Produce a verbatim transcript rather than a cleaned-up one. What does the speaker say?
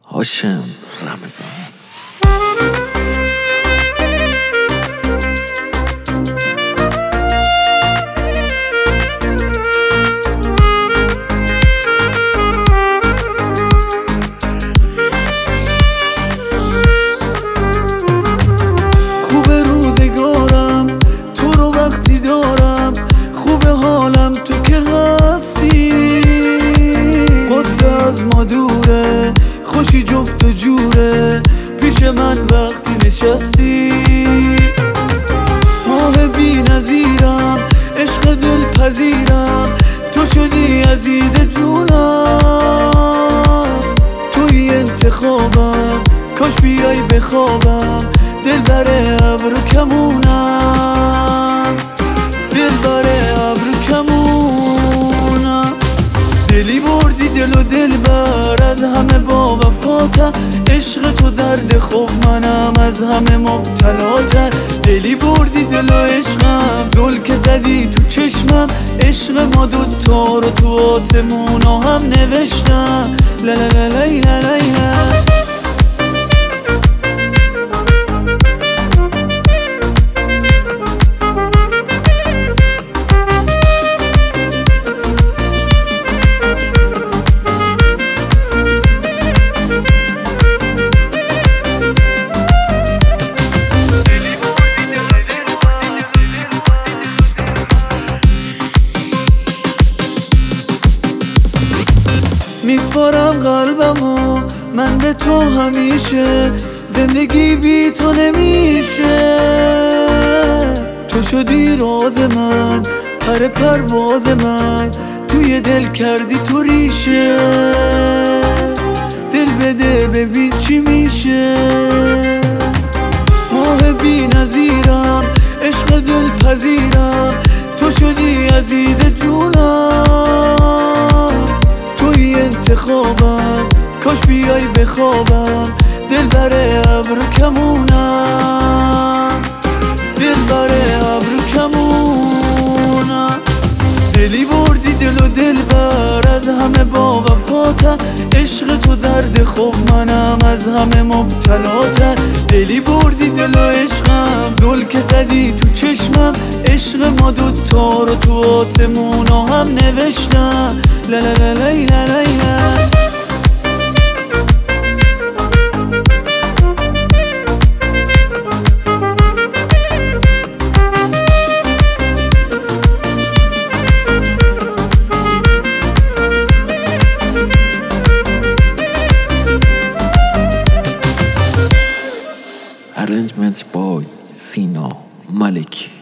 هاشم رمضان. خوب روزگارم تو رو وقتی دارم، خوب حالم تو که هستی. قصه از ما دوره، خوشی جفت و جوره، پیش من وقتی نشستی. ماه بی نظیرم، عشق دل پذیرم، تو شدی عزیز جونم. توی انتخابم، کاش بیای بخوابم، دل بره ابرو کمونم، دل بره ابرو کمونم. دلی بردی دل و دل بر، از همه با وفاتر، عشق تو درد خوب، منم از همه مبتلاتر. دلی بردی دل و عشقم، زل که زدی تو چشمم، عشق ما دوتا رو تو آسمونا هم نوشتم. لا لا لا لا لا لا لا. میسپارم قلبمو من به تو همیشه، زندگی بی تو نمیشه. تو شدی راز من، پر پرواز من، توی دل کردی تو ریشه. دل بده ببین چی میشه. ماه بی نظیرم، عشق دل پذیرم، تو شدی عزیز جونم. توی انتخابم، کاش بیای بخوابم، دل بره ابرو کمونم، دل بره ابرو کمونم. دلی بردی دل و دل بر، از همه با وفاتر، عشق تو درد خوب، منم از همه مبتلاتر. دلی بردی دل و عشقم، زل که زدی تو چشمم، عشق ما دوتا رو تو آسمونا هم نوشتم. لا لا لا لا لا لا لا. Arrangements by Sina Maliki.